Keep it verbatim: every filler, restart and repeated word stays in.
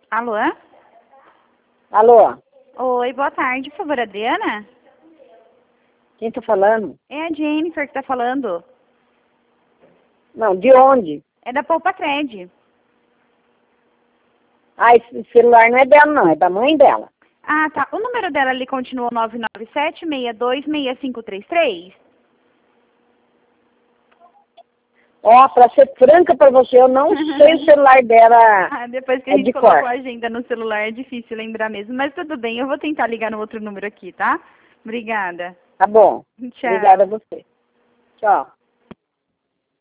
Alô? Alô? Oi, boa tarde, por favor, Adriana? Quem tá falando? É a Jennifer que tá falando. Não, de onde? É da Poupa Cred. Ah, esse celular não é dela, não, é da mãe dela. Ah, tá. O número dela ali continua nove nove sete, seis dois, seis cinco três três? Ó, pra ser franca pra você, eu não sei o celular dela. Ah, depois que a É gente de colocou cor. a agenda no celular é difícil lembrar mesmo. Mas tudo bem, eu vou tentar ligar no outro número aqui, tá? Obrigada. Tá bom. Tchau. Obrigada a você. Tchau.